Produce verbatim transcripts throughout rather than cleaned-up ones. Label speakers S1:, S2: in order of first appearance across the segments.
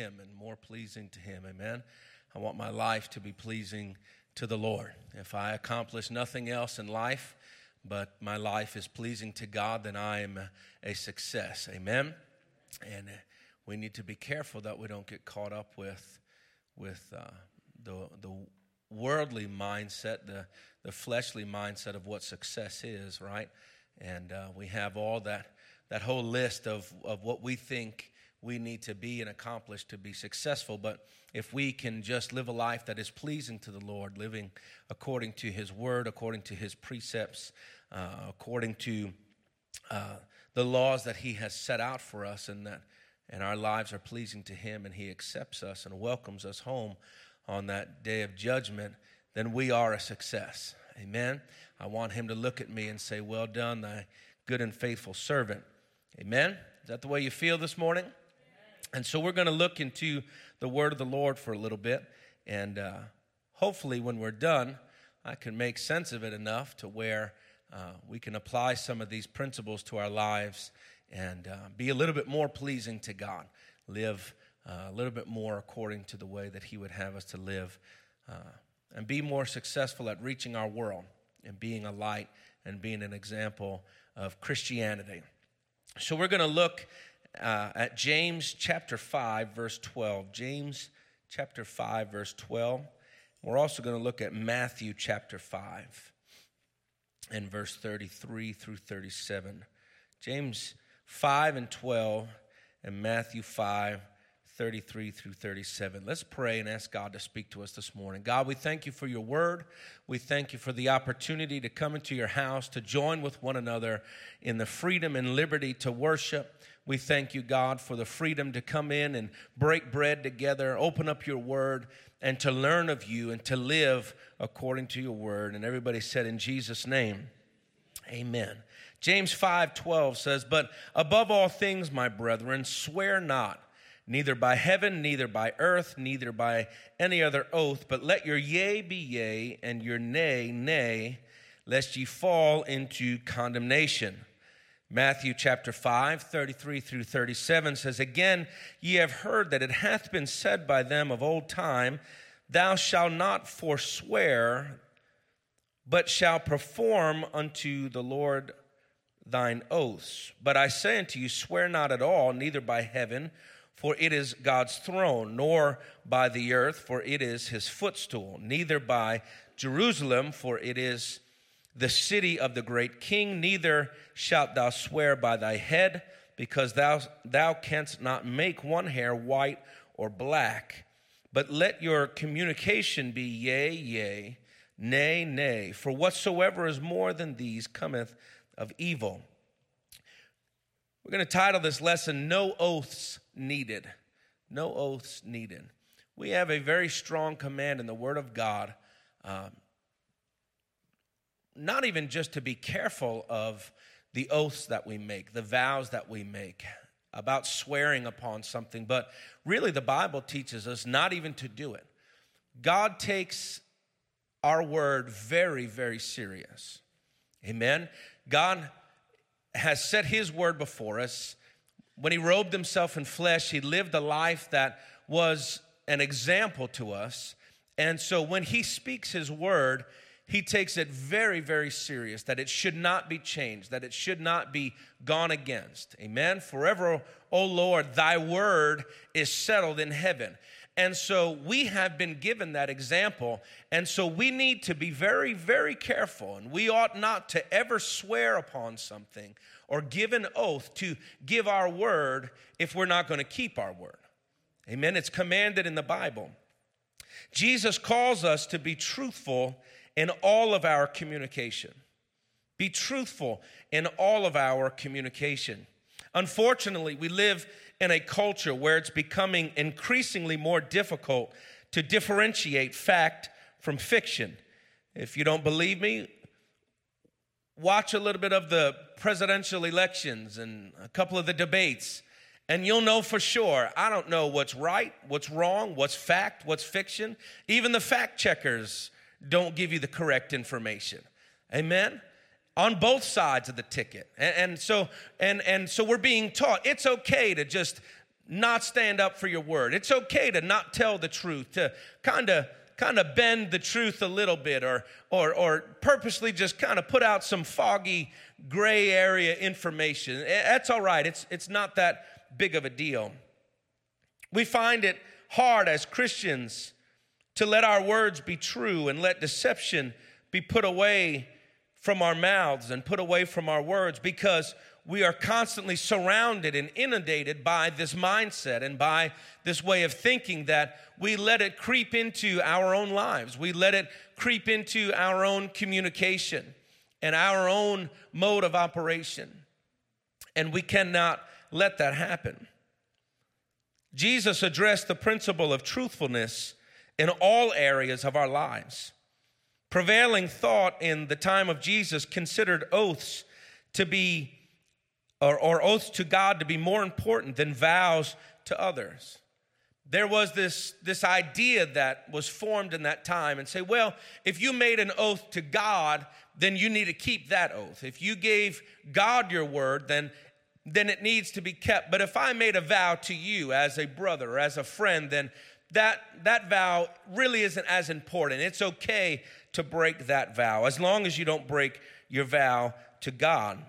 S1: him and more pleasing to him. Amen. I want my life to be pleasing to the Lord. If I accomplish nothing else in life, but my life is pleasing to God, then I am a success. Amen. And we need to be careful that we don't get caught up with, with uh, the the worldly mindset, the the fleshly mindset of what success is, right? And uh, we have all that that whole list of of what we think we need to be and accomplish to be successful. But if we can just live a life that is pleasing to the Lord, living according to his word, according to his precepts, uh, according to uh, the laws that he has set out for us, and that and our lives are pleasing to him, and he accepts us and welcomes us home on that day of judgment, then we are a success. Amen. I want him to look at me and say, well done, thy good and faithful servant. Amen. Is that the way you feel this morning? Amen. And so we're going to look into the word of the Lord for a little bit, and uh, hopefully when we're done, I can make sense of it enough to where uh, we can apply some of these principles to our lives and uh, be a little bit more pleasing to God, live uh, a little bit more according to the way that he would have us to live, uh, and be more successful at reaching our world and being a light and being an example of Christianity. So we're going to look uh, at James chapter five, verse twelve. James chapter five, verse twelve. We're also going to look at Matthew chapter five and verse thirty-three through thirty-seven. James five and twelve and Matthew five, thirty-three through thirty-seven. Let's pray and ask God to speak to us this morning. God, we thank you for your word. We thank you for the opportunity to come into your house, to join with one another in the freedom and liberty to worship. We thank you, God, for the freedom to come in and break bread together, open up your word, and to learn of you and to live according to your word. And everybody said in Jesus' name, amen. James five twelve says, but above all things, my brethren, swear not, neither by heaven, neither by earth, neither by any other oath, but let your yea be yea, and your nay, nay, lest ye fall into condemnation. Matthew chapter five, thirty-three through thirty-seven says, again, ye have heard that it hath been said by them of old time, thou shalt not forswear, but shalt perform unto the Lord thine oaths. But I say unto you, swear not at all, neither by heaven, for it is God's throne, nor by the earth, for it is his footstool, neither by Jerusalem, for it is the city of the great king, neither shalt thou swear by thy head, because thou, thou canst not make one hair white or black. But let your communication be yea, yea, nay, nay, for whatsoever is more than these cometh of evil. We're going to title this lesson, No Oaths Needed. No Oaths Needed. We have a very strong command in the Word of God, um, not even just to be careful of the oaths that we make, the vows that we make, about swearing upon something, but really the Bible teaches us not even to do it. God takes our word very, very serious. Amen. God has set his word before us. When he robed himself in flesh, he lived a life that was an example to us. And so when he speaks his word, he takes it very, very serious, that it should not be changed, that it should not be gone against. Amen. Forever, O Lord, thy word is settled in heaven. And so we have been given that example, and so we need to be very, very careful, and we ought not to ever swear upon something or give an oath to give our word if we're not going to keep our word. Amen. It's commanded in the Bible. Jesus calls us to be truthful in all of our communication. Be truthful in all of our communication. Unfortunately, we live in a culture where it's becoming increasingly more difficult to differentiate fact from fiction. If you don't believe me, watch a little bit of the presidential elections and a couple of the debates, and you'll know for sure. I don't know what's right, what's wrong, what's fact, what's fiction. Even the fact checkers don't give you the correct information. Amen? On both sides of the ticket. And, and so and, and so we're being taught it's okay to just not stand up for your word. It's okay to not tell the truth, to kind of kind of bend the truth a little bit, or or or purposely just kind of put out some foggy gray area information. That's all right. It's it's not that big of a deal. We find it hard as Christians to let our words be true and let deception be put away from our mouths and put away from our words, because we are constantly surrounded and inundated by this mindset and by this way of thinking that we let it creep into our own lives. We let it creep into our own communication and our own mode of operation. And we cannot let that happen. Jesus addressed the principle of truthfulness in all areas of our lives. Prevailing thought in the time of Jesus considered oaths to be, or, or oaths to God to be more important than vows to others. There was this, this idea that was formed in that time and say, well, if you made an oath to God, then you need to keep that oath. If you gave God your word, then, then it needs to be kept. But if I made a vow to you as a brother or as a friend, then that, that vow really isn't as important. It's okay to break that vow, as long as you don't break your vow to God.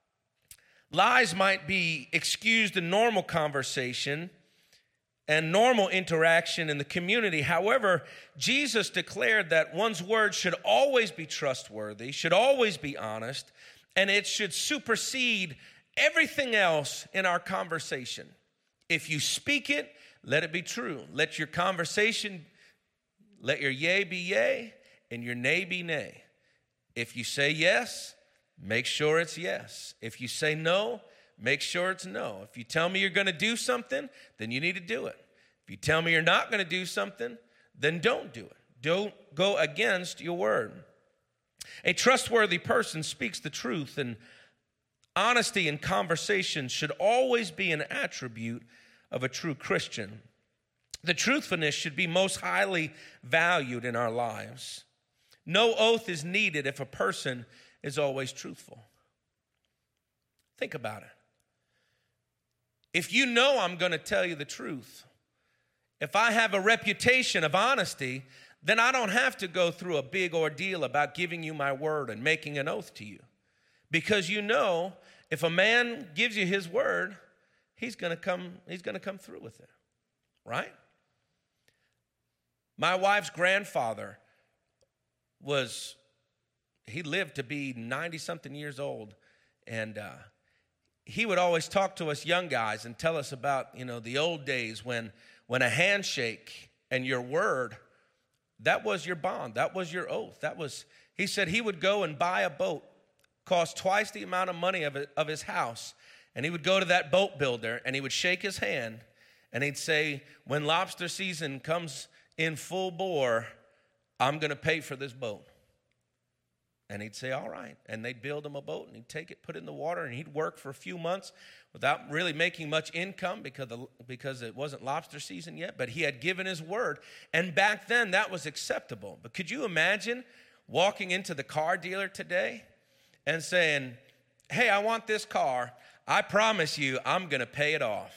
S1: Lies might be excused in normal conversation and normal interaction in the community. However, Jesus declared that one's word should always be trustworthy, should always be honest, and it should supersede everything else in our conversation. If you speak it, let it be true. Let your conversation, let your yea be yea, and your nay be nay. If you say yes, make sure it's yes. If you say no, make sure it's no. If you tell me you're going to do something, then you need to do it. If you tell me you're not going to do something, then don't do it. Don't go against your word. A trustworthy person speaks the truth, and honesty in conversation should always be an attribute of a true Christian. The truthfulness should be most highly valued in our lives. No oath is needed if a person is always truthful. Think about it. If you know I'm going to tell you the truth, if I have a reputation of honesty, then I don't have to go through a big ordeal about giving you my word and making an oath to you. Because you know, if a man gives you his word, he's going to come, he's going to come through with it. Right? My wife's grandfather was, he lived to be ninety-something years old, and uh, he would always talk to us young guys and tell us about, you know, the old days when, when a handshake and your word, that was your bond, that was your oath. That was, he said he would go and buy a boat, cost twice the amount of money of, it, of his house, and he would go to that boat builder and he would shake his hand and he'd say, when lobster season comes in full bore, I'm going to pay for this boat. And he'd say, all right. And they'd build him a boat, and he'd take it, put it in the water, and he'd work for a few months without really making much income because, the, because it wasn't lobster season yet. But he had given his word. And back then, that was acceptable. But could you imagine walking into the car dealer today and saying, hey, I want this car. I promise you I'm going to pay it off.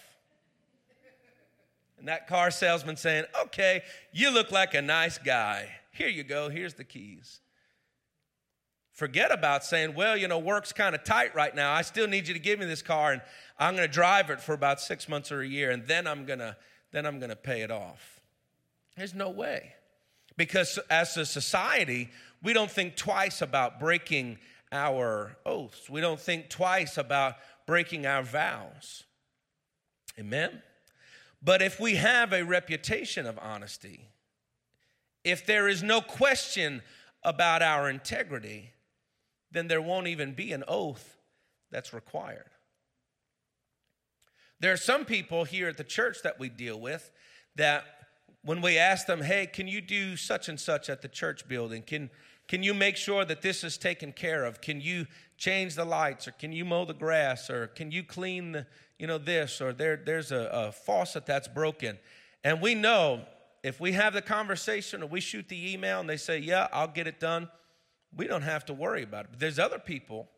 S1: And that car salesman saying, okay, you look like a nice guy. Here you go. Here's the keys. Forget about saying, well, you know, work's kind of tight right now. I still need you to give me this car, and I'm going to drive it for about six months or a year, and then I'm going to then I'm going to pay it off. There's no way. Because as a society, we don't think twice about breaking our oaths. We don't think twice about breaking our vows. Amen? But if we have a reputation of honesty, if there is no question about our integrity, then there won't even be an oath that's required. There are some people here at the church that we deal with that when we ask them, hey, can you do such and such at the church building? Can, can you make sure that this is taken care of? Can you change the lights, or can you mow the grass, or can you clean the, you know, this, or there, there's a, a faucet that's broken. And we know if we have the conversation or we shoot the email and they say, yeah, I'll get it done, we don't have to worry about it. But there's other people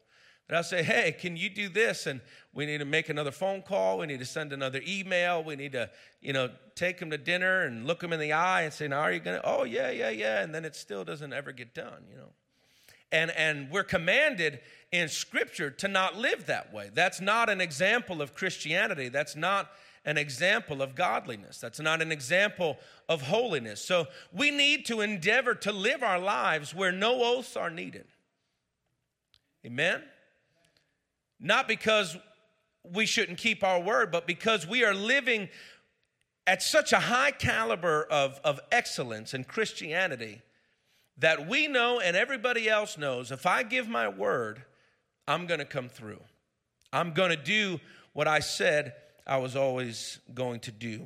S1: That I'll say, hey, can you do this? And we need to make another phone call. We need to send another email. We need to, you know, take them to dinner and look them in the eye and say, now, are you going to? Oh, yeah, yeah, yeah. And then it still doesn't ever get done, you know. And, and we're commanded in Scripture to not live that way. That's not an example of Christianity. That's not an example of godliness. That's not an example of holiness. So we need to endeavor to live our lives where no oaths are needed. Amen? Not because we shouldn't keep our word, but because we are living at such a high caliber of, of excellence in Christianity that we know and everybody else knows, if I give my word, I'm going to come through. I'm going to do what I said I was always going to do.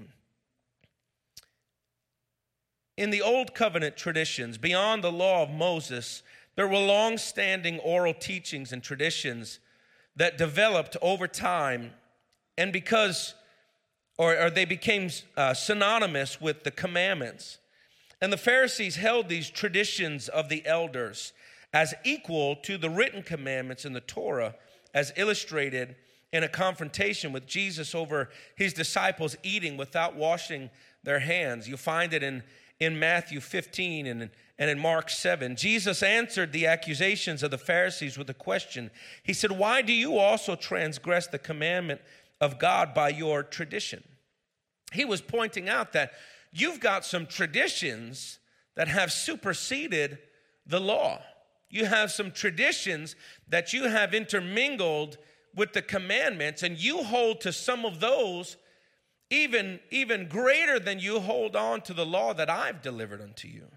S1: In the Old Covenant traditions, beyond the law of Moses, there were long-standing oral teachings and traditions that developed over time, and because, or, or they became uh, synonymous with the commandments. And the Pharisees held these traditions of the elders as equal to the written commandments in the Torah, as illustrated in a confrontation with Jesus over his disciples eating without washing their hands. You find it in, in Matthew fifteen and, and in Mark seven. Jesus answered the accusations of the Pharisees with a question. He said, why do you also transgress the commandment of God by your tradition? He was pointing out that you've got some traditions that have superseded the law. You have some traditions that you have intermingled with the commandments, and you hold to some of those even, even greater than you hold on to the law that I've delivered unto you.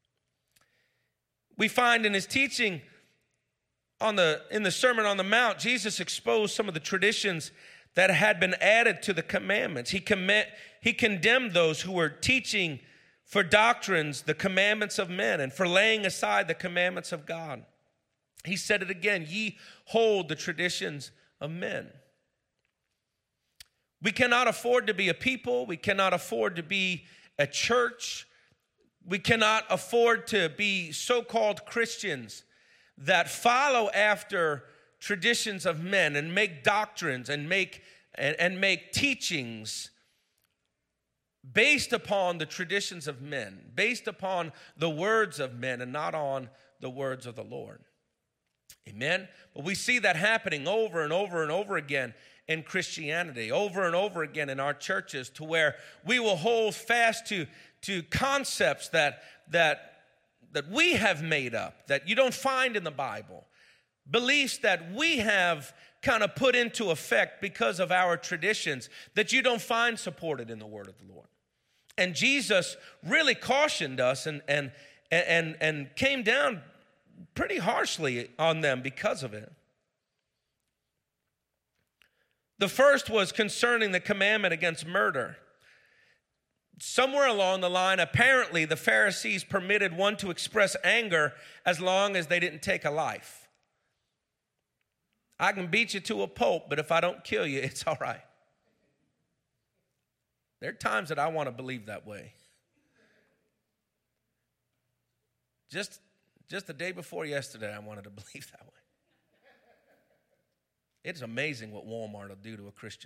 S1: We find in his teaching on the in the Sermon on the Mount, Jesus exposed some of the traditions that had been added to the commandments. He, comm- he condemned those who were teaching for doctrines the commandments of men and for laying aside the commandments of God. He said it again, ye hold the traditions of men. We cannot afford to be a people. We cannot afford to be a church. We cannot afford to be so-called Christians that follow after traditions of men and make doctrines and make and, and make teachings based upon the traditions of men, based upon the words of men and not on the words of the Lord. Amen? But we see that happening over and over and over again in Christianity, over and over again in our churches, to where we will hold fast to, to concepts that, that, that we have made up, that you don't find in the Bible, beliefs that we have kind of put into effect because of our traditions that you don't find supported in the word of the Lord. And Jesus really cautioned us and, and, and, and came down pretty harshly on them because of it. The first was concerning the commandment against murder. Somewhere along the line, apparently the Pharisees permitted one to express anger as long as they didn't take a life. I can beat you to a pulp, but if I don't kill you, it's all right. There are times that I want to believe that way. Just, just the day before yesterday, I wanted to believe that way. It's amazing what Walmart will do to a Christian.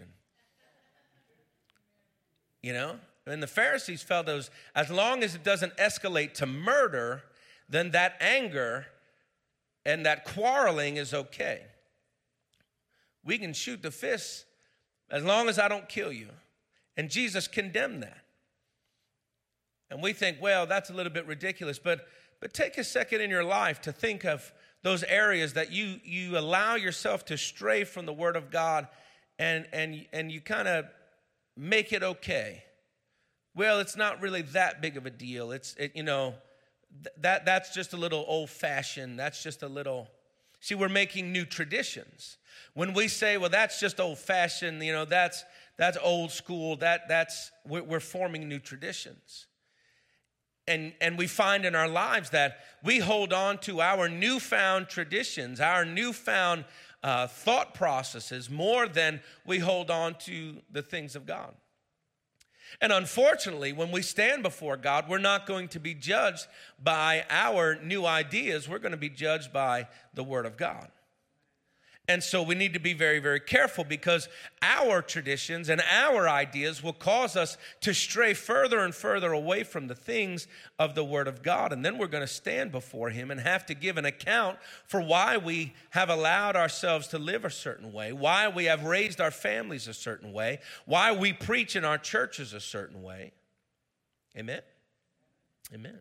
S1: You know? And the Pharisees felt those, as long as it doesn't escalate to murder, then that anger and that quarreling is okay. We can shoot the fists as long as I don't kill you. And Jesus condemned that. And we think, well, that's a little bit ridiculous. But but take a second in your life to think of those areas that you you allow yourself to stray from the Word of God, and and and you kind of make it okay. Well, it's not really that big of a deal. It's it, you know th- that that's just a little old-fashioned. That's just a little. See, we're making new traditions. When we say, well, that's just old-fashioned, you know, that's that's old school. That that's we're, we're forming new traditions. And, and we find in our lives that we hold on to our newfound traditions, our newfound uh, thought processes more than we hold on to the things of God. And unfortunately, when we stand before God, we're not going to be judged by our new ideas. We're going to be judged by the Word of God. And so we need to be very, very careful, because our traditions and our ideas will cause us to stray further and further away from the things of the Word of God. And then we're going to stand before Him and have to give an account for why we have allowed ourselves to live a certain way, why we have raised our families a certain way, why we preach in our churches a certain way. Amen? Amen.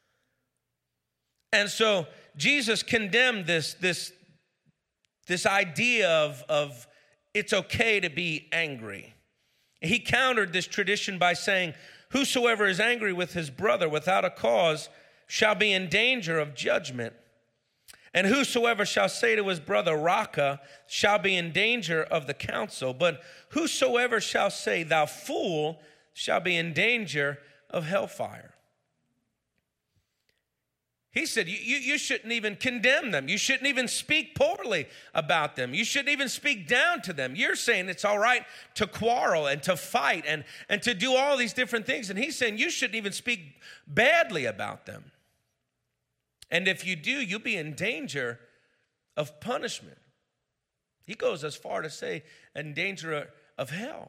S1: And so Jesus condemned this, this, This idea of, of it's okay to be angry. He countered this tradition by saying, whosoever is angry with his brother without a cause shall be in danger of judgment. And whosoever shall say to his brother, Raca, shall be in danger of the council. But whosoever shall say, thou fool, shall be in danger of hellfire. He said, you, you, you shouldn't even condemn them. You shouldn't even speak poorly about them. You shouldn't even speak down to them. You're saying it's all right to quarrel and to fight and, and to do all these different things. And he's saying you shouldn't even speak badly about them. And if you do, you'll be in danger of punishment. He goes as far to say, in danger of hell.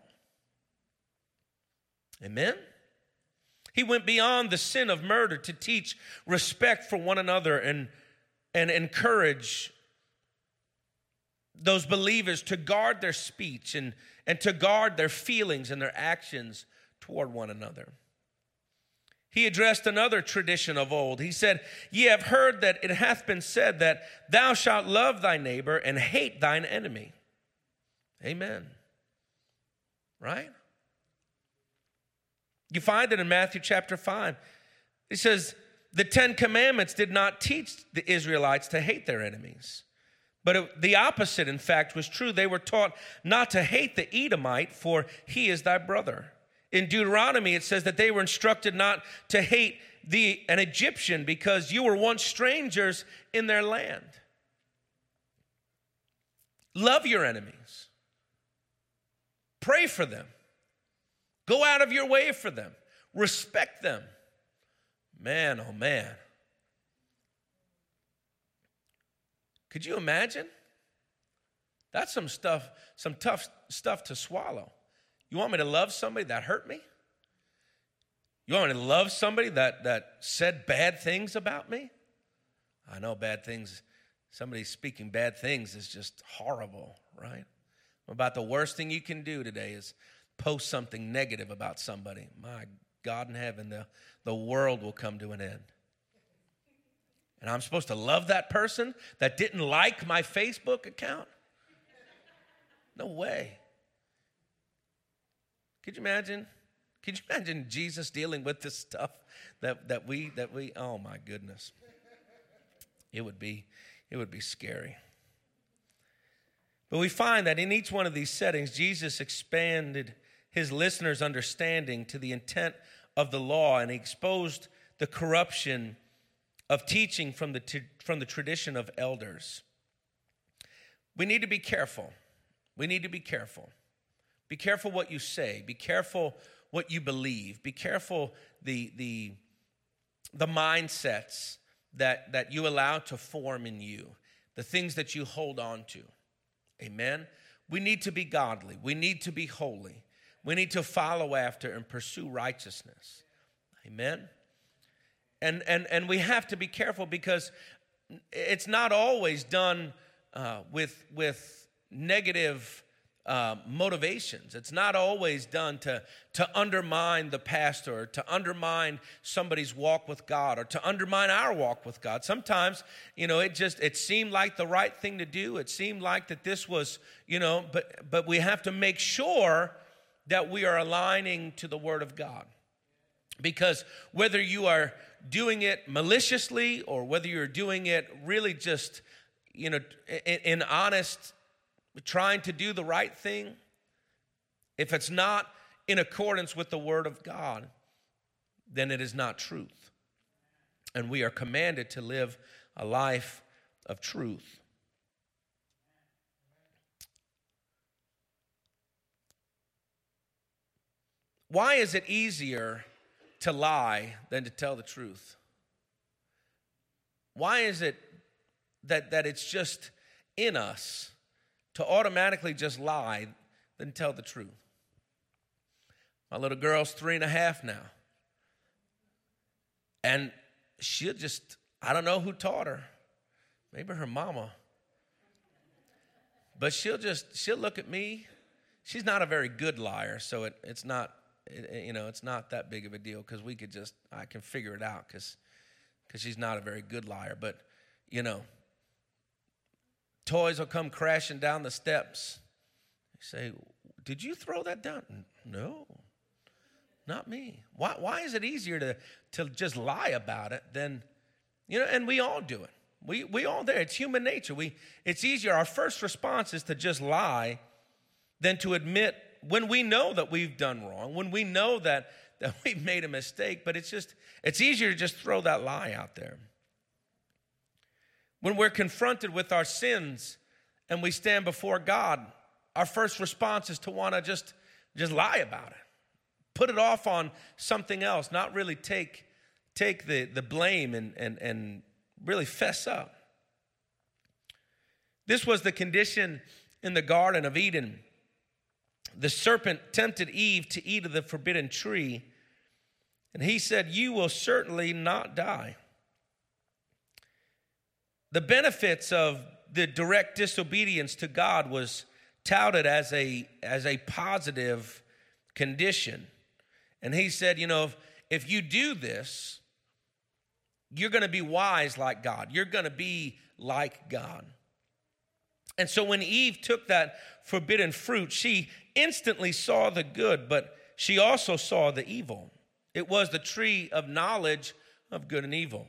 S1: Amen? He went beyond the sin of murder to teach respect for one another and, and encourage those believers to guard their speech and, and to guard their feelings and their actions toward one another. He addressed another tradition of old. He said, ye have heard that it hath been said that thou shalt love thy neighbor and hate thine enemy. Amen. Right? You find it in Matthew chapter five. It says, the Ten Commandments did not teach the Israelites to hate their enemies. But it, the opposite, in fact, was true. They were taught not to hate the Edomite, for he is thy brother. In Deuteronomy, it says that they were instructed not to hate the, an Egyptian because you were once strangers in their land. Love your enemies. Pray for them. Go out of your way for them. Respect them. Man, oh man. Could you imagine? That's some stuff, some tough stuff to swallow. You want me to love somebody that hurt me? You want me to love somebody that, that said bad things about me? I know bad things, somebody speaking bad things is just horrible, right? About the worst thing you can do today is post something negative about somebody. My God in heaven, the, the world will come to an end. And I'm supposed to love that person that didn't like my Facebook account? No way. Could you imagine? Could you imagine Jesus dealing with this stuff that, that we, that we, oh my goodness. It would be, it would be scary. But we find that in each one of these settings, Jesus expanded his listeners' understanding to the intent of the law, and he exposed the corruption of teaching from the, t- from the tradition of elders. We need to be careful. We need to be careful. Be careful what you say. Be careful what you believe. Be careful the, the, the mindsets that, that you allow to form in you, the things that you hold on to. Amen? We need to be godly. We need to be holy. We need to follow after and pursue righteousness. Amen? And, and, and we have to be careful because it's not always done uh, with, with negative uh, motivations. It's not always done to, to undermine the pastor, or to undermine somebody's walk with God, or to undermine our walk with God. Sometimes, you know, it just, it seemed like the right thing to do. It seemed like that this was, you know, but but we have to make sure that we are aligning to the Word of God. Because whether you are doing it maliciously or whether you're doing it really just, you know, in, in honest, trying to do the right thing, if it's not in accordance with the Word of God, then it is not truth. And we are commanded to live a life of truth. Why is it easier to lie than to tell the truth? Why is it that, that it's just in us to automatically just lie than tell the truth. My little girl's three and a half now. And she'll just, I don't know who taught her. Maybe her mama. But she'll just, she'll look at me. She's not a very good liar, so it, it's not, it, you know, it's not that big of a deal because we could just, I can figure it out because because she's not a very good liar. But, you know, toys will come crashing down the steps. You say, did you throw that down? No, not me. Why, why is it easier to, to just lie about it than, you know, and we all do it. We we all there. It's human nature. We it's easier. Our first response is to just lie than to admit when we know that we've done wrong, when we know that, that we've made a mistake, but it's just, it's easier to just throw that lie out there. When we're confronted with our sins and we stand before God, our first response is to want to just, just lie about it. Put it off on something else, not really take, take the, the blame and, and, and really fess up. This was the condition in the Garden of Eden. The serpent tempted Eve to eat of the forbidden tree, and he said, you will certainly not die. The benefits of the direct disobedience to God was touted as a, as a positive condition. And he said, you know, if, if you do this, you're going to be wise like God. You're going to be like God. And so when Eve took that forbidden fruit, she instantly saw the good, but she also saw the evil. It was the tree of knowledge of good and evil.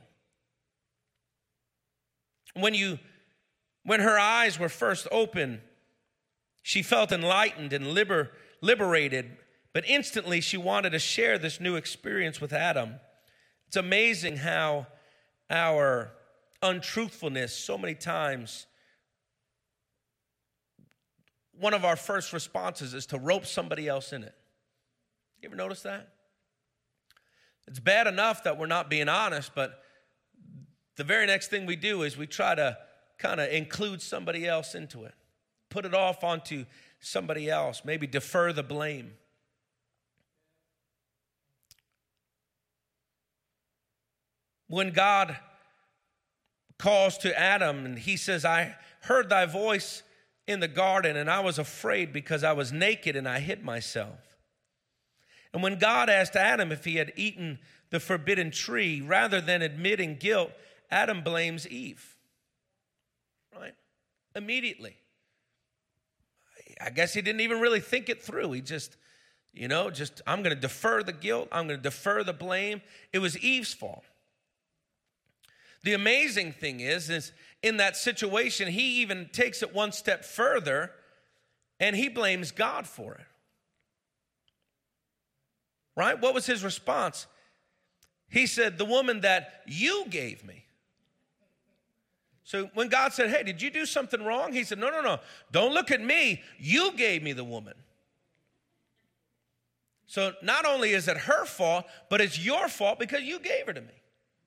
S1: When you, when her eyes were first opened, she felt enlightened and liber, liberated, but instantly she wanted to share this new experience with Adam. It's amazing how our untruthfulness so many times, one of our first responses is to rope somebody else in it. You ever notice that? It's bad enough that we're not being honest, but the very next thing we do is we try to kind of include somebody else into it. Put it off onto somebody else. Maybe defer the blame. When God calls to Adam and he says, I heard thy voice in the garden, and I was afraid because I was naked and I hid myself. And when God asked Adam if he had eaten the forbidden tree, rather than admitting guilt, Adam blames Eve. Right? Immediately. I guess he didn't even really think it through. He just, you know, just, I'm going to defer the guilt. I'm going to defer the blame. It was Eve's fault. The amazing thing is, is in that situation, he even takes it one step further and he blames God for it. Right? What was his response? He said, the woman that you gave me. So when God said, hey, did you do something wrong? He said, no, no, no. Don't look at me. You gave me the woman. So not only is it her fault, but it's your fault because you gave her to me.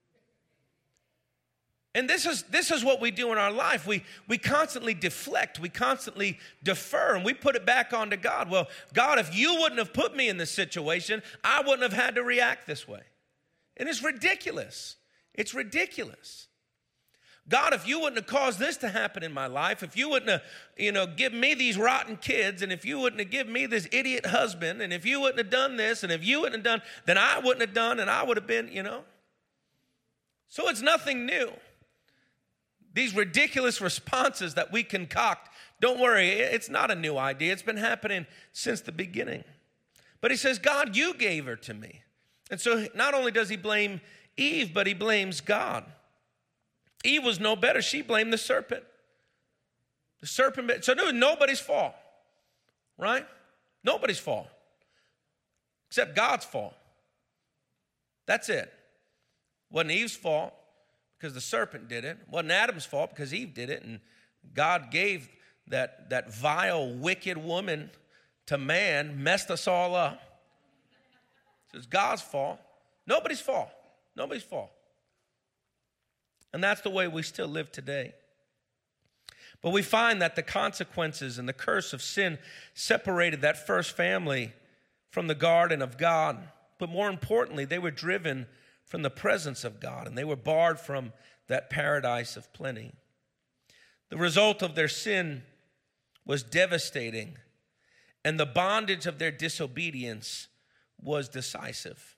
S1: And this is this is what we do in our life. We we constantly deflect. We constantly defer, and we put it back onto God. Well, God, if you wouldn't have put me in this situation, I wouldn't have had to react this way. And it's ridiculous. It's ridiculous. God, if you wouldn't have caused this to happen in my life, if you wouldn't have, you know, give me these rotten kids, and if you wouldn't have given me this idiot husband, and if you wouldn't have done this, and if you wouldn't have done, then I wouldn't have done, and I would have been, you know. So it's nothing new. These ridiculous responses that we concoct, don't worry, it's not a new idea. It's been happening since the beginning. But he says, God, you gave her to me. And so not only does he blame Eve, but he blames God. Eve was no better. She blamed the serpent. The serpent, so it was nobody's fault, right? Nobody's fault, except God's fault. That's it. Wasn't Eve's fault because the serpent did it. Wasn't Adam's fault because Eve did it. And God gave that, that vile, wicked woman to man, messed us all up. So it's God's fault. Nobody's fault. Nobody's fault. And that's the way we still live today. But we find that the consequences and the curse of sin separated that first family from the garden of God. But more importantly, they were driven from the presence of God, and they were barred from that paradise of plenty. The result of their sin was devastating, and the bondage of their disobedience was decisive.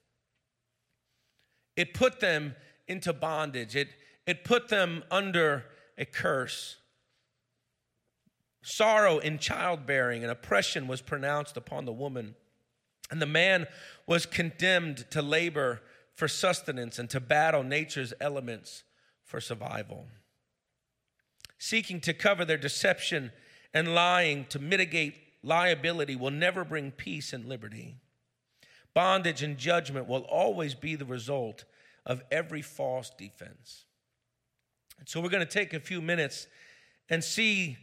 S1: It put them into bondage. It, it put them under a curse. Sorrow in childbearing and oppression was pronounced upon the woman, and the man was condemned to labor for sustenance and to battle nature's elements for survival. Seeking to cover their deception and lying to mitigate liability will never bring peace and liberty. Bondage and judgment will always be the result of every false defense. And so we're going to take a few minutes and see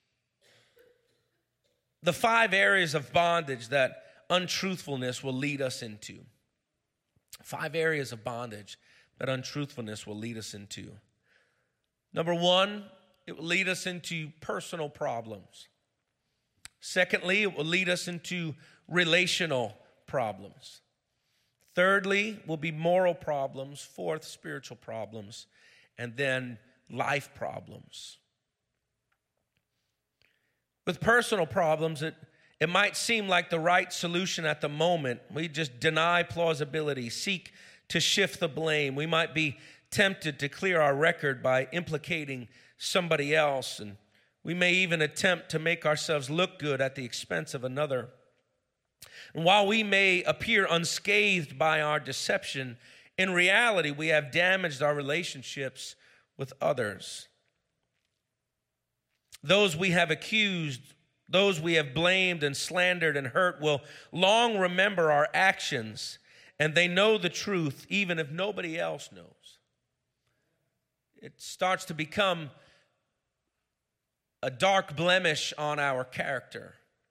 S1: the five areas of bondage that untruthfulness will lead us into. Five areas of bondage that untruthfulness will lead us into. Number one, it will lead us into personal problems. Secondly, it will lead us into relational problems. Thirdly, will be moral problems. Fourth, spiritual problems. And then life problems. With personal problems, it, it might seem like the right solution at the moment. We just deny plausibility, seek to shift the blame. We might be tempted to clear our record by implicating somebody else, and we may even attempt to make ourselves look good at the expense of another. And while we may appear unscathed by our deception, in reality, we have damaged our relationships with others. Those we have accused, those we have blamed and slandered and hurt will long remember our actions, and they know the truth even if nobody else knows. It starts to become a dark blemish on our character.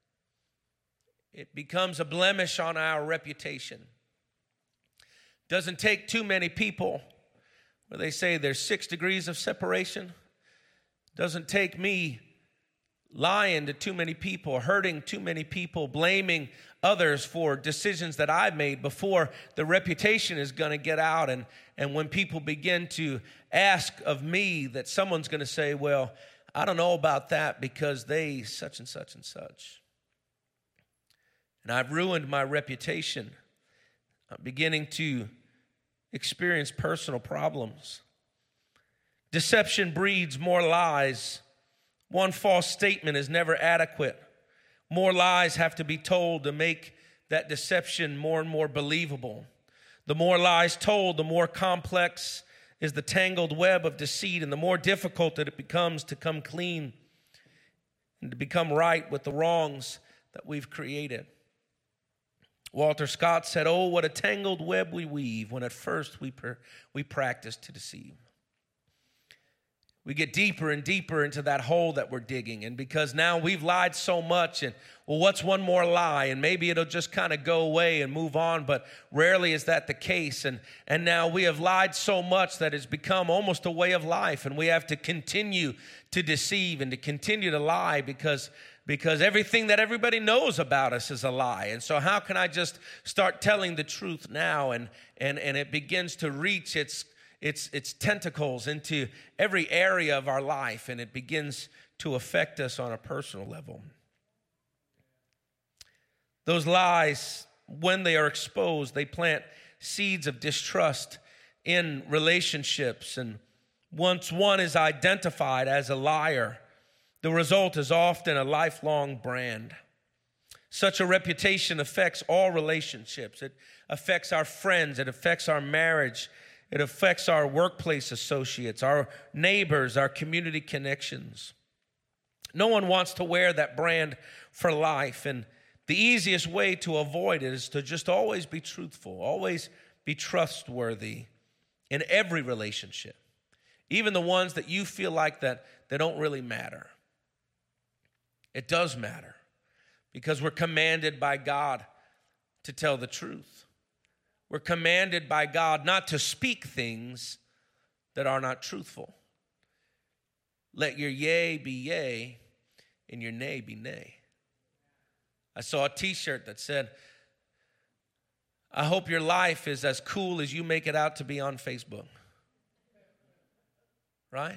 S1: It becomes a blemish on our reputation. Doesn't take too many people where they say there's six degrees of separation. Doesn't take me lying to too many people, hurting too many people, blaming others for decisions that I've made before the reputation is going to get out. And, and when people begin to ask of me, that someone's going to say, well, I don't know about that because they such and such and such. And I've ruined my reputation. I'm beginning to experience personal problems. Deception breeds more lies. One false statement is never adequate. More lies have to be told to make that deception more and more believable. The more lies told, the more complex is the tangled web of deceit, and the more difficult that it becomes to come clean and to become right with the wrongs that we've created. Walter Scott said, "Oh, what a tangled web we weave when at first we per- we practice to deceive." We get deeper and deeper into that hole that we're digging. And because now we've lied so much, and well, what's one more lie? And maybe it'll just kind of go away and move on, but rarely is that the case. And, and now we have lied so much that it's become almost a way of life, and we have to continue to deceive and to continue to lie because, because everything that everybody knows about us is a lie. And so how can I just start telling the truth now? And, and, and it begins to reach its Its, its tentacles into every area of our life, and it begins to affect us on a personal level. Those lies, when they are exposed, they plant seeds of distrust in relationships. And once one is identified as a liar, the result is often a lifelong brand. Such a reputation affects all relationships. It affects our friends. It affects our marriage. It affects our workplace associates, our neighbors, our community connections. No one wants to wear that brand for life, and the easiest way to avoid it is to just always be truthful, always be trustworthy in every relationship, even the ones that you feel like that they don't really matter. It does matter because we're commanded by God to tell the truth. We're commanded by God not to speak things that are not truthful. let your yea be yea and your nay be nay. I saw a t-shirt that said, I hope your life is as cool as you make it out to be on Facebook. Right?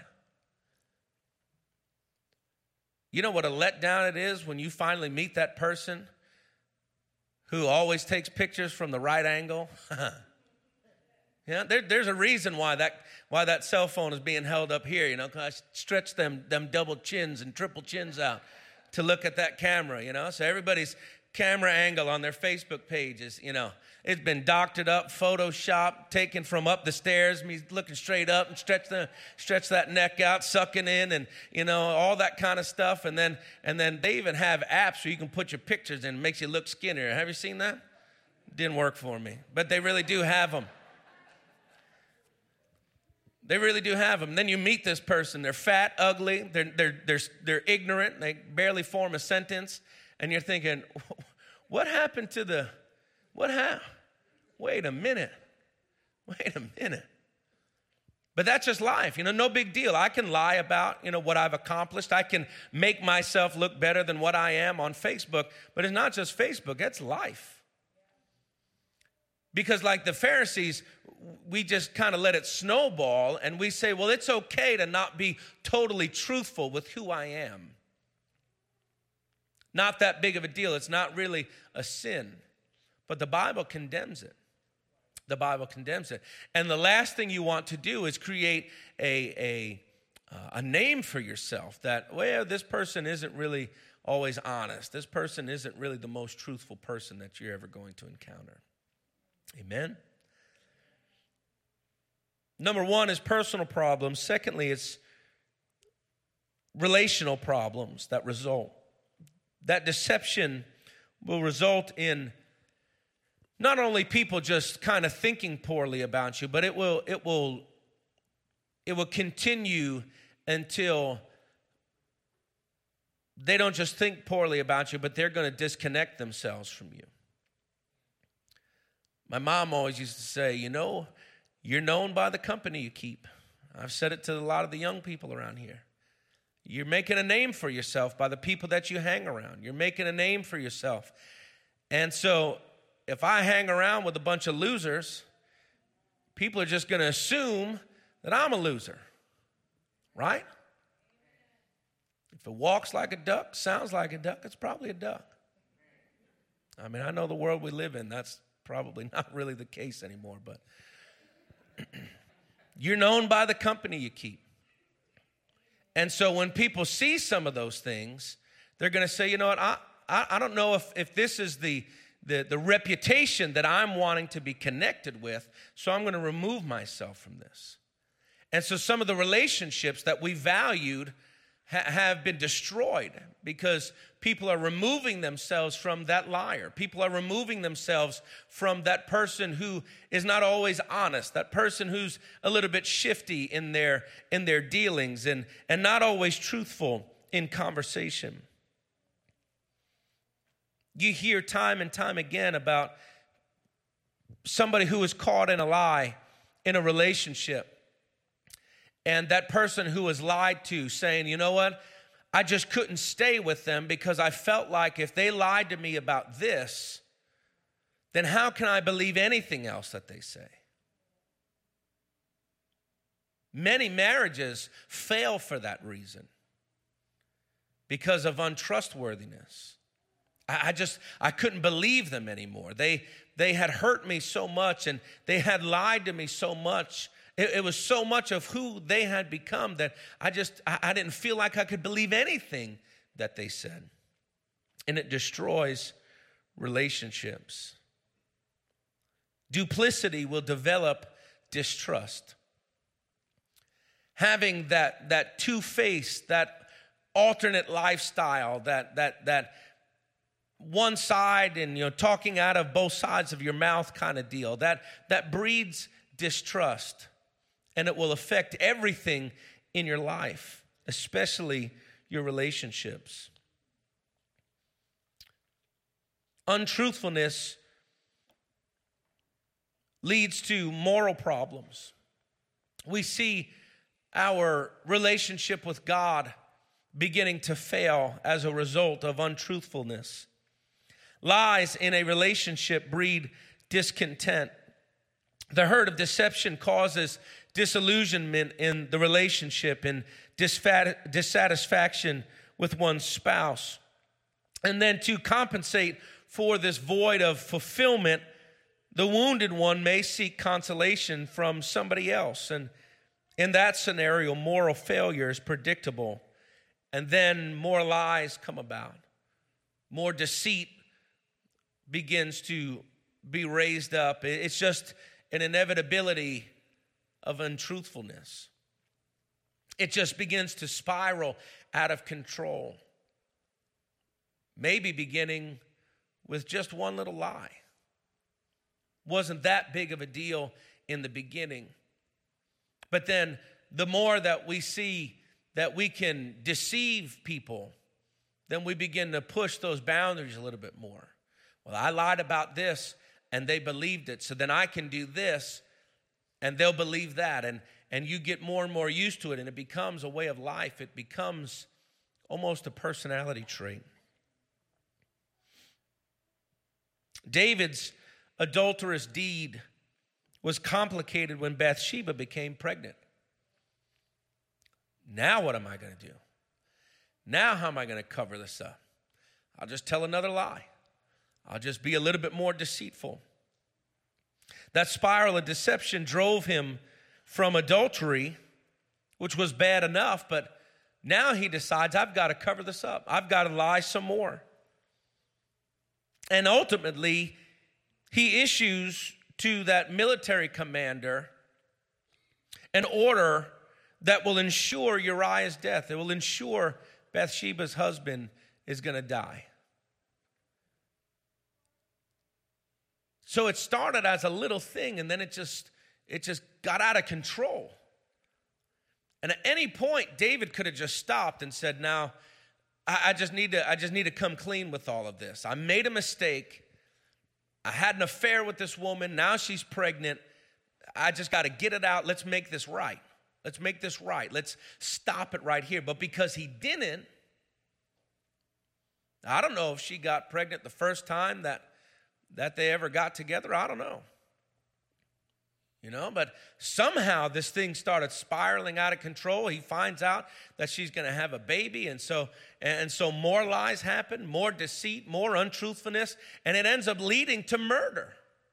S1: You know what a letdown it is when you finally meet that person who always takes pictures from the right angle? Yeah, there, there's a reason why that why that cell phone is being held up here, you know, because I stretch them, them double chins and triple chins out to look at that camera, you know. So everybody's camera angle on their Facebook page is, you know, it's been doctored up, photoshopped, taken from up the stairs, me looking straight up and stretch the stretch that neck out, sucking in, and you know, all that kind of stuff. And then and then they even have apps where you can put your pictures in, it makes you look skinnier. Have you seen that? Didn't work for me, but they really do have them. They really do have them. Then you meet this person. They're fat, ugly. They're, they're, they're, they're ignorant. They barely form a sentence. And you're thinking, what happened to the, what happened? Wait a minute. Wait a minute. But that's just life. You know, no big deal. I can lie about, you know, what I've accomplished. I can make myself look better than what I am on Facebook. But it's not just Facebook. That's life. Because like the Pharisees, we just kind of let it snowball and we say, well, it's okay to not be totally truthful with who I am. Not that big of a deal. It's not really a sin. But the Bible condemns it. The Bible condemns it. And the last thing you want to do is create a, a, uh, a name for yourself that, well, this person isn't really always honest. This person isn't really the most truthful person that you're ever going to encounter. Amen? Number one is personal problems. Secondly, it's relational problems that result. That deception will result in not only people just kind of thinking poorly about you, but it will it will it will continue until they don't just think poorly about you, but they're going to disconnect themselves from you. My mom always used to say, you know, you're known by the company you keep. I've said it to a lot of the young people around here. You're making a name for yourself by the people that you hang around. You're making a name for yourself. And so if I hang around with a bunch of losers, people are just going to assume that I'm a loser, right? If it walks like a duck, sounds like a duck, it's probably a duck. I mean, I know the world we live in, that's probably not really the case anymore, but you're known by the company you keep. And so when people see some of those things, they're going to say, you know what, I, I, I don't know if, if this is the, the, the reputation that I'm wanting to be connected with, so I'm going to remove myself from this. And so some of the relationships that we valued ha- have been destroyed because people are removing themselves from that liar. People are removing themselves from that person who is not always honest, that person who's a little bit shifty in their in their dealings and, and not always truthful in conversation. You hear time and time again about somebody who is caught in a lie in a relationship. And that person who was lied to saying, you know what? I just couldn't stay with them because I felt like if they lied to me about this, then how can I believe anything else that they say? Many marriages fail for that reason because of untrustworthiness. I just, I couldn't believe them anymore. They, they had hurt me so much and they had lied to me so much. It, it was so much of who they had become that I just, I, I didn't feel like I could believe anything that they said. And it destroys relationships. Duplicity will develop distrust. Having that, that two-faced, that alternate lifestyle, that, that, that one side and, you know, talking out of both sides of your mouth kind of deal, that, that breeds distrust. And it will affect everything in your life, especially your relationships. Untruthfulness leads to moral problems. We see our relationship with God beginning to fail as a result of untruthfulness. Lies in a relationship breed discontent. The hurt of deception causes disillusionment in the relationship and dissatisfaction with one's spouse. And then to compensate for this void of fulfillment, the wounded one may seek consolation from somebody else. And in that scenario, moral failure is predictable. And then more lies come about. More deceit begins to be raised up. It's just an inevitability of untruthfulness. It just begins to spiral out of control. Maybe beginning with just one little lie. Wasn't that big of a deal in the beginning. But then the more that we see that we can deceive people, then we begin to push those boundaries a little bit more. Well, I lied about this and they believed it, so then I can do this and they'll believe that. And, and you get more and more used to it, and it becomes a way of life. It becomes almost a personality trait. David's adulterous deed was complicated when Bathsheba became pregnant. Now what am I going to do? Now how am I going to cover this up? I'll just tell another lie. I'll just be a little bit more deceitful. That spiral of deception drove him from adultery, which was bad enough, but now he decides, I've got to cover this up. I've got to lie some more. And ultimately, he issues to that military commander an order that will ensure Uriah's death. It will ensure Bathsheba's husband is going to die. So it started as a little thing, and then it just it just got out of control. And at any point, David could have just stopped and said, "Now, I, I just need to I just need to come clean with all of this. I made a mistake. I had an affair with this woman. Now she's pregnant. I just got to get it out. Let's make this right. Let's make this right. Let's stop it right here." But because he didn't, I don't know if she got pregnant the first time that, that they ever got together. I don't know. You know, but somehow this thing started spiraling out of control. He finds out that she's going to have a baby, and so and so more lies happen, more deceit, more untruthfulness, and it ends up leading to murder.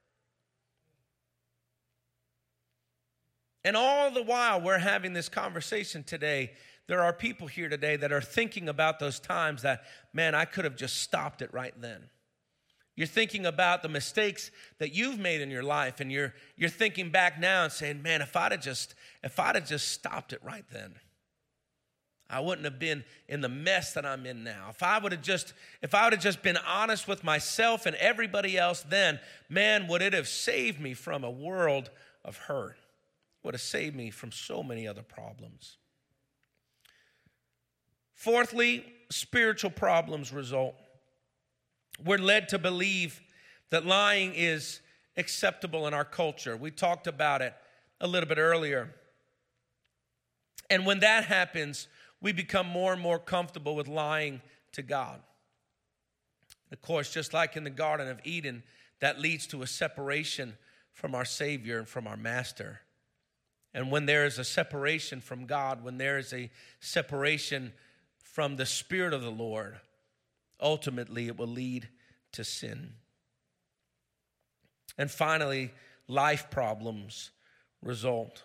S1: And all the while we're having this conversation today, there are people here today that are thinking about those times that, man, I could have just stopped it right then. You're thinking about the mistakes that you've made in your life, and you're you're thinking back now and saying, man, if I'd have just if I'd have just stopped it right then, I wouldn't have been in the mess that I'm in now. If I would have just if I would have just been honest with myself and everybody else then, man, would it have saved me from a world of hurt? Would have saved me from so many other problems. Fourthly, spiritual problems result. We're led to believe that lying is acceptable in our culture. We talked about it a little bit earlier. And when that happens, we become more and more comfortable with lying to God. Of course, just like in the Garden of Eden, that leads to a separation from our Savior and from our Master. And when there is a separation from God, when there is a separation from the Spirit of the Lord, ultimately it will lead to sin. And finally, life problems result.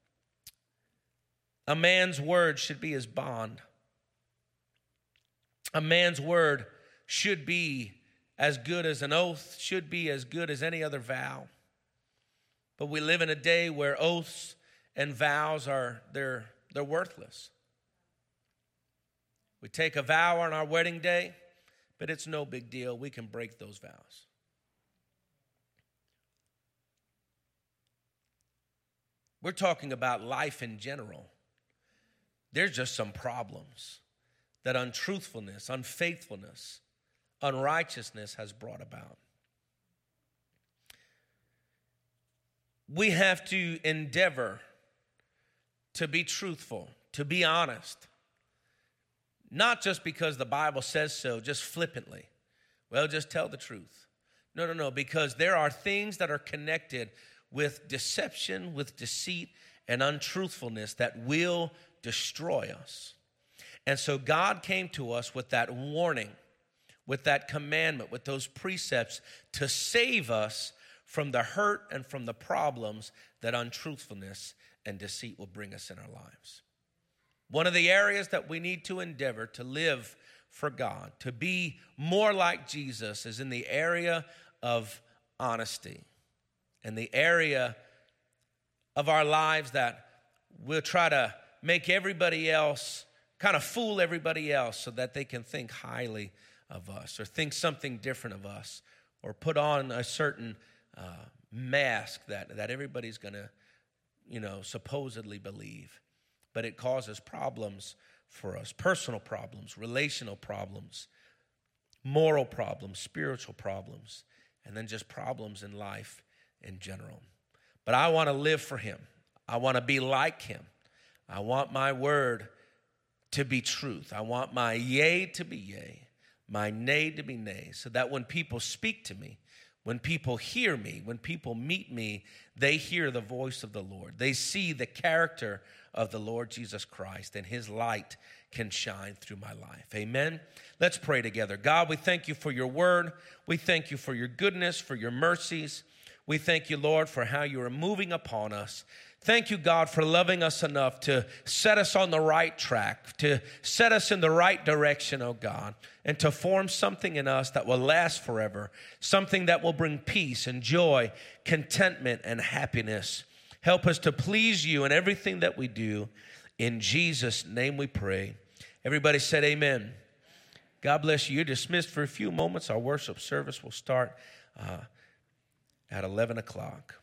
S1: A man's word should be his bond. A man's word should be as good as an oath, should be as good as any other vow. But we live in a day where oaths and vows are they're they're worthless. We take a vow on our wedding day, but it's no big deal. We can break those vows. We're talking about life in general. There's just some problems that untruthfulness, unfaithfulness, unrighteousness has brought about. We have to endeavor to be truthful, to be honest. Not just because the Bible says so, just flippantly. Well, just tell the truth. No, no, no, because there are things that are connected with deception, with deceit, and untruthfulness that will destroy us. And so God came to us with that warning, with that commandment, with those precepts to save us from the hurt and from the problems that untruthfulness and deceit will bring us in our lives. One of the areas that we need to endeavor to live for God, to be more like Jesus, is in the area of honesty, and the area of our lives that we'll try to make everybody else, kind of fool everybody else so that they can think highly of us or think something different of us or put on a certain uh, mask that, that everybody's going to, you know, supposedly believe. But it causes problems for us, personal problems, relational problems, moral problems, spiritual problems, and then just problems in life in general. But I want to live for him. I want to be like him. I want my word to be truth. I want my yea to be yea, my nay to be nay, so that when people speak to me, when people hear me, when people meet me, they hear the voice of the Lord. They see the character of the Lord Jesus Christ, and his light can shine through my life. Amen. Let's pray together. God, we thank you for your word. We thank you for your goodness, for your mercies. We thank you, Lord, for how you are moving upon us. Thank you, God, for loving us enough to set us on the right track, to set us in the right direction, oh God, and to form something in us that will last forever, something that will bring peace and joy, contentment and happiness. Help us to please you in everything that we do. In Jesus' name we pray. Everybody said amen. God bless you. You're dismissed for a few moments. Our worship service will start uh, at eleven o'clock.